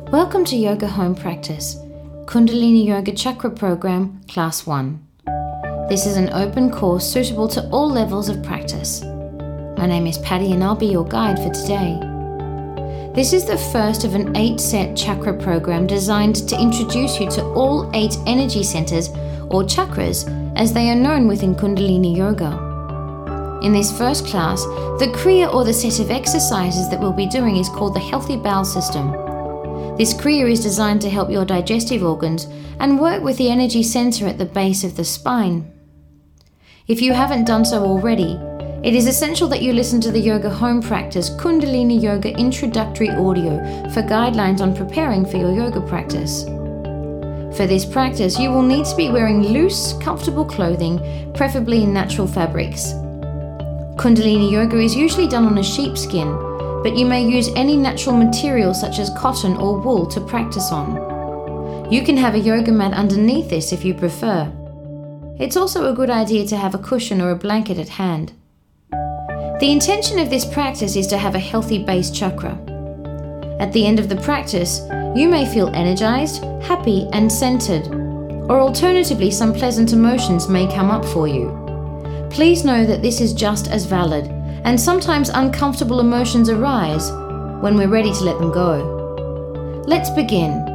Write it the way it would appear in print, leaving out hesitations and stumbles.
Welcome to Yoga Home Practice, Kundalini Yoga Chakra Program, Class 1. This is an open course suitable to all levels of practice. My name is Patty and I'll be your guide for today. This is the first of an 8-set chakra program designed to introduce you to all 8 energy centers or chakras as they are known within Kundalini Yoga. In this first class, the Kriya or the set of exercises that we'll be doing is called the Healthy Bowel System. This Kriya is designed to help your digestive organs and work with the energy center at the base of the spine. If you haven't done so already, it is essential that you listen to the Yoga Home Practice Kundalini Yoga Introductory Audio for guidelines on preparing for your yoga practice. For this practice, you will need to be wearing loose, comfortable clothing, preferably in natural fabrics. Kundalini Yoga is usually done on a sheepskin, but you may use any natural material such as cotton or wool to practice on. You can have a yoga mat underneath this if you prefer. It's also a good idea to have a cushion or a blanket at hand. The intention of this practice is to have a healthy base chakra. At the end of the practice, you may feel energized, happy, and centered, or alternatively, some pleasant emotions may come up for you. Please know that this is just as valid, and sometimes uncomfortable emotions arise when we're ready to let them go. Let's begin.